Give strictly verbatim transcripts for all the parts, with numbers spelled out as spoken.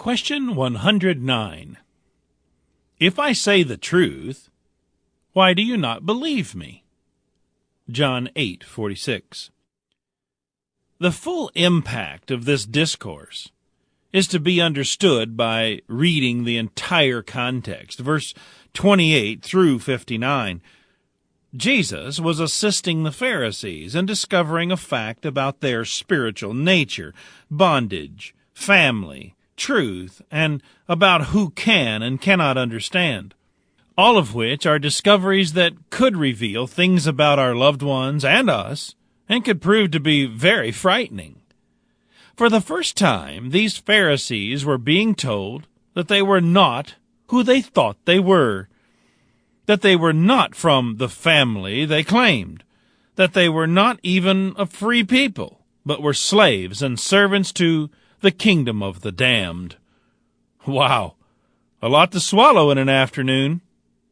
Question one hundred nine. If I say the truth, why do you not believe me? John eight forty-six. The full impact of this discourse is to be understood by reading the entire context, verse twenty-eight through fifty-nine. Jesus was assisting the Pharisees in discovering a fact about their spiritual nature, bondage, family, truth, and about who can and cannot understand, all of which are discoveries that could reveal things about our loved ones and us, and could prove to be very frightening. For the first time, these Pharisees were being told that they were not who they thought they were, that they were not from the family they claimed, that they were not even a free people, but were slaves and servants to the kingdom of the damned. Wow, a lot to swallow in an afternoon.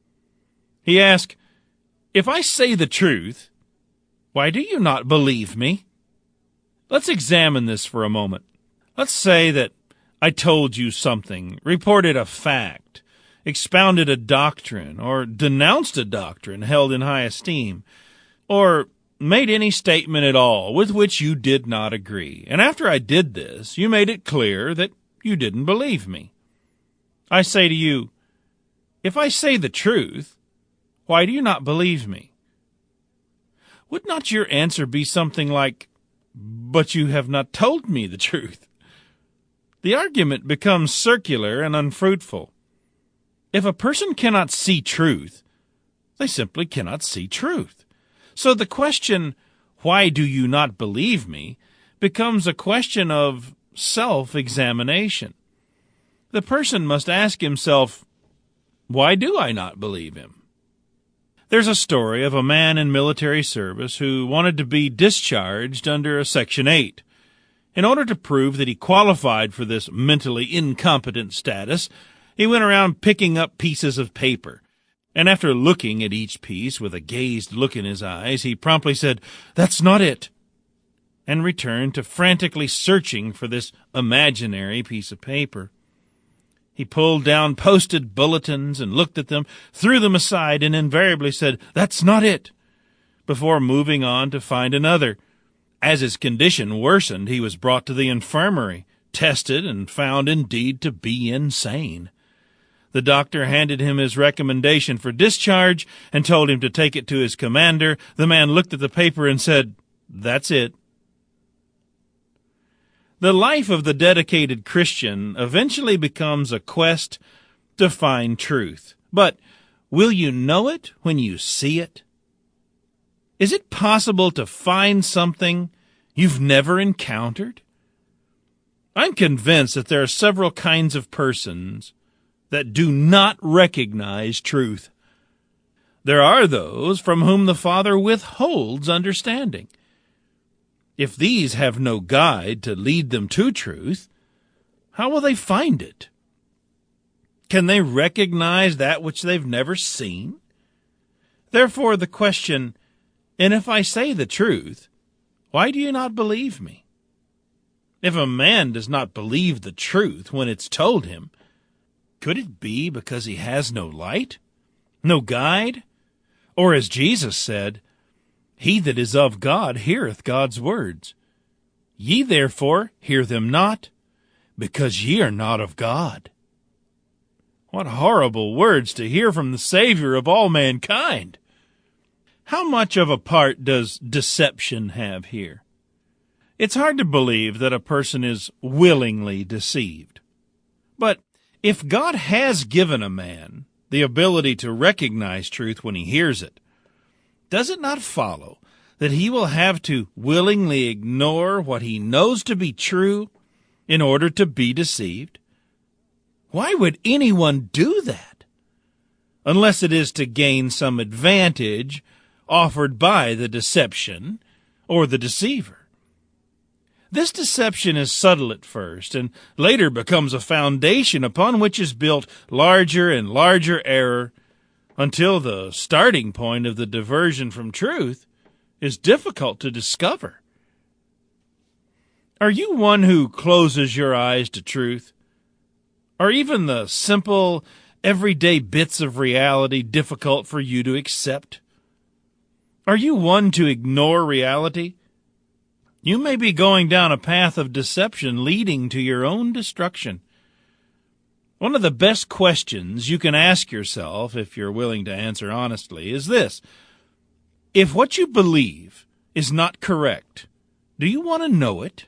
He asked, if I say the truth, why do you not believe me? Let's examine this for a moment. Let's say that I told you something, reported a fact, expounded a doctrine, or denounced a doctrine held in high esteem, or made any statement at all with which you did not agree. And after I did this, you made it clear that you didn't believe me. I say to you, if I say the truth, why do you not believe me? Would not your answer be something like, but you have not told me the truth? The argument becomes circular and unfruitful. If a person cannot see truth, they simply cannot see truth. So the question, why do you not believe me, becomes a question of self-examination. The person must ask himself, why do I not believe him? There's a story of a man in military service who wanted to be discharged under a Section eight. In order to prove that he qualified for this mentally incompetent status, he went around picking up pieces of paper. And after looking at each piece with a dazed look in his eyes, he promptly said, "That's not it," and returned to frantically searching for this imaginary piece of paper. He pulled down posted bulletins and looked at them, threw them aside, and invariably said, "That's not it," before moving on to find another. As his condition worsened, he was brought to the infirmary, tested, and found indeed to be insane. The doctor handed him his recommendation for discharge and told him to take it to his commander. The man looked at the paper and said, "That's it." The life of the dedicated Christian eventually becomes a quest to find truth. But will you know it when you see it? Is it possible to find something you've never encountered? I'm convinced that there are several kinds of persons that do not recognize truth. There are those from whom the Father withholds understanding. If these have no guide to lead them to truth, how will they find it? Can they recognize that which they've never seen? Therefore, the question, and if I say the truth, why do you not believe me? If a man does not believe the truth when it's told him, could it be because he has no light, no guide? Or as Jesus said, "He that is of God heareth God's words. Ye therefore hear them not, because ye are not of God." What horrible words to hear from the Savior of all mankind! How much of a part does deception have here? It's hard to believe that a person is willingly deceived. But if God has given a man the ability to recognize truth when he hears it, does it not follow that he will have to willingly ignore what he knows to be true in order to be deceived? Why would anyone do that? Unless it is to gain some advantage offered by the deception or the deceiver. This deception is subtle at first and later becomes a foundation upon which is built larger and larger error until the starting point of the diversion from truth is difficult to discover. Are you one who closes your eyes to truth? Are even the simple, everyday bits of reality difficult for you to accept? Are you one to ignore reality? You may be going down a path of deception leading to your own destruction. One of the best questions you can ask yourself, if you're willing to answer honestly, is this: if what you believe is not correct, do you want to know it?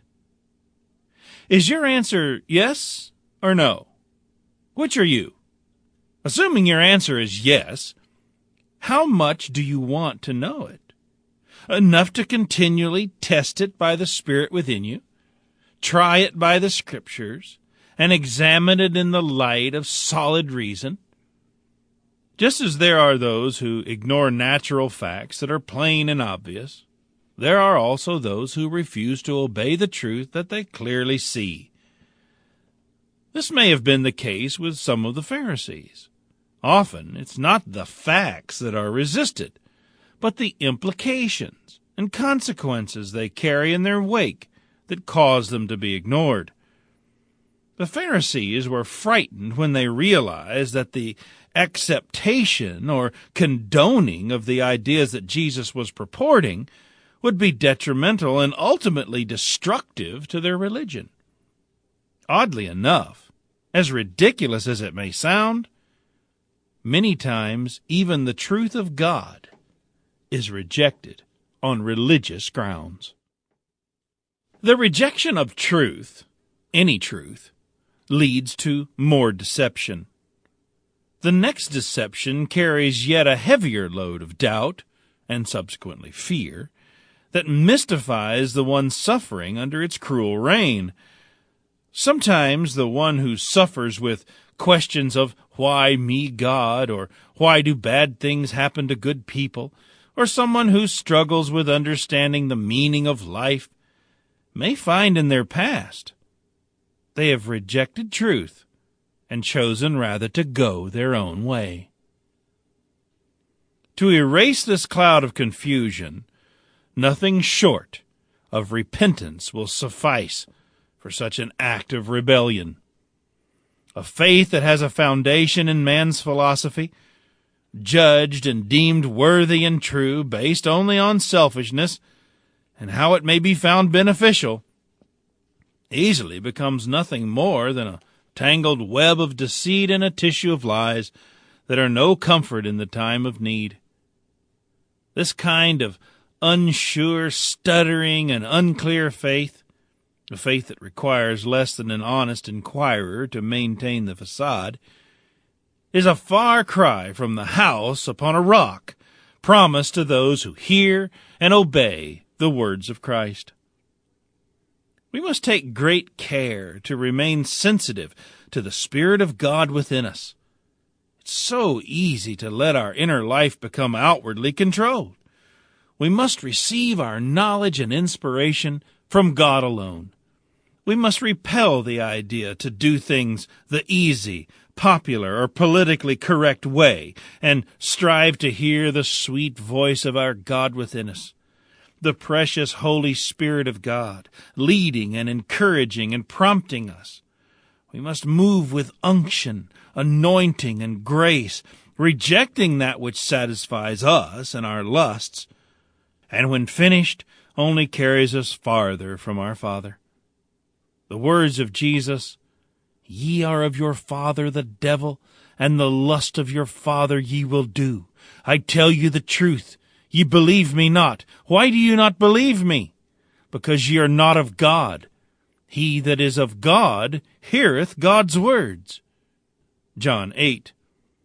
Is your answer yes or no? Which are you? Assuming your answer is yes, how much do you want to know it? Enough to continually test it by the Spirit within you, try it by the Scriptures, and examine it in the light of solid reason? Just as there are those who ignore natural facts that are plain and obvious, there are also those who refuse to obey the truth that they clearly see. This may have been the case with some of the Pharisees. Often it's not the facts that are resisted, but the implications and consequences they carry in their wake that cause them to be ignored. The Pharisees were frightened when they realized that the acceptation or condoning of the ideas that Jesus was purporting would be detrimental and ultimately destructive to their religion. Oddly enough, as ridiculous as it may sound, many times even the truth of God is rejected on religious grounds. The rejection of truth, any truth, leads to more deception. The next deception carries yet a heavier load of doubt, and subsequently fear, that mystifies the one suffering under its cruel reign. Sometimes the one who suffers with questions of why me, God, or why do bad things happen to good people, or someone who struggles with understanding the meaning of life, may find in their past they have rejected truth and chosen rather to go their own way. To erase this cloud of confusion, nothing short of repentance will suffice for such an act of rebellion. A faith that has a foundation in man's philosophy, judged and deemed worthy and true based only on selfishness and how it may be found beneficial, easily becomes nothing more than a tangled web of deceit and a tissue of lies that are no comfort in the time of need. This kind of unsure, stuttering, and unclear faith, a faith that requires less than an honest inquirer to maintain the facade, is a far cry from the house upon a rock promised to those who hear and obey the words of Christ. We must take great care to remain sensitive to the Spirit of God within us. It's so easy to let our inner life become outwardly controlled. We must receive our knowledge and inspiration from God alone. We must repel the idea to do things the easy, popular, or politically correct way, and strive to hear the sweet voice of our God within us, the precious Holy Spirit of God, leading and encouraging and prompting us. We must move with unction, anointing, and grace, rejecting that which satisfies us and our lusts, and when finished, only carries us farther from our Father. The words of Jesus, "Ye are of your father the devil, and the lust of your father ye will do. I tell you the truth, ye believe me not. Why do you not believe me? Because ye are not of God. He that is of God heareth God's words." John eight.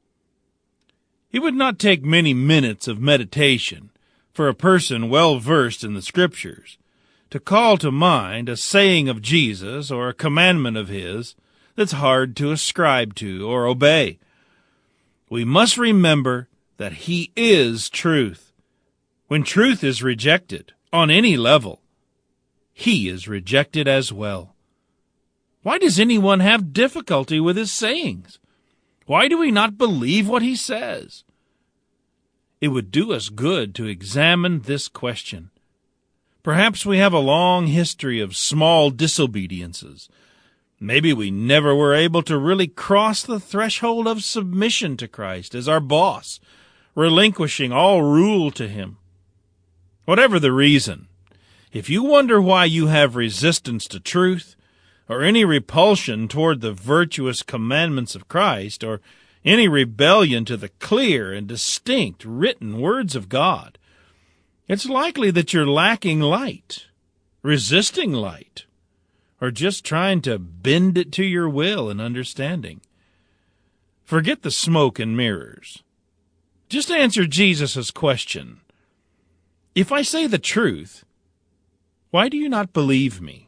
It would not take many minutes of meditation for a person well versed in the Scriptures to call to mind a saying of Jesus or a commandment of his that's hard to ascribe to or obey. We must remember that he is truth. When truth is rejected on any level, he is rejected as well. Why does anyone have difficulty with his sayings? Why do we not believe what he says? It would do us good to examine this question. Perhaps we have a long history of small disobediences, Maybe we never were able to really cross the threshold of submission to Christ as our boss, relinquishing all rule to Him. Whatever the reason, if you wonder why you have resistance to truth, or any repulsion toward the virtuous commandments of Christ, or any rebellion to the clear and distinct written words of God, it's likely that you're lacking light, resisting light, or just trying to bend it to your will and understanding. Forget the smoke and mirrors. Just answer Jesus' question. If I say the truth, why do you not believe me?